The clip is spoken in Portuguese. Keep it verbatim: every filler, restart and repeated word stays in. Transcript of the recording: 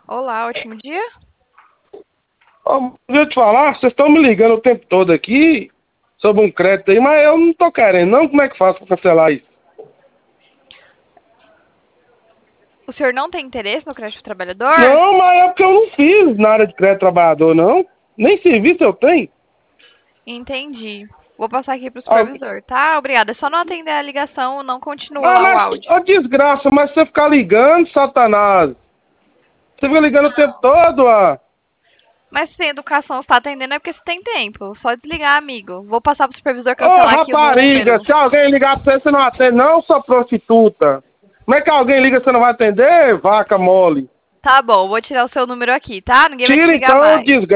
Olá, ótimo dia. Ó, deixa eu te falar, vocês estão me ligando o tempo todo aqui sobre um crédito aí, mas eu não tô querendo não. Como é que faço pra cancelar isso? O senhor não tem interesse no crédito trabalhador? Não, mas é porque eu não fiz na área de crédito trabalhador, não. Nem serviço eu tenho. Entendi. Vou passar aqui pro Ah, supervisor, tá? Obrigada. É só não atender a ligação, não continua ah, lá o mas, áudio. ó, desgraça, mas você ficar ligando, Satanás. Você fica ligando o tempo todo, ah. Mas se tem educação, você tá atendendo é porque você tem tempo. Só desligar, amigo. Vou passar pro supervisor Ô, cancelar aqui o rapariga, número. se alguém ligar pra você, você não atende, não, sua prostituta. Como é que alguém liga e você não vai atender, vaca mole? Tá bom, vou tirar o seu número aqui, tá? Ninguém vai te Tira ligar então, mais. desgraça.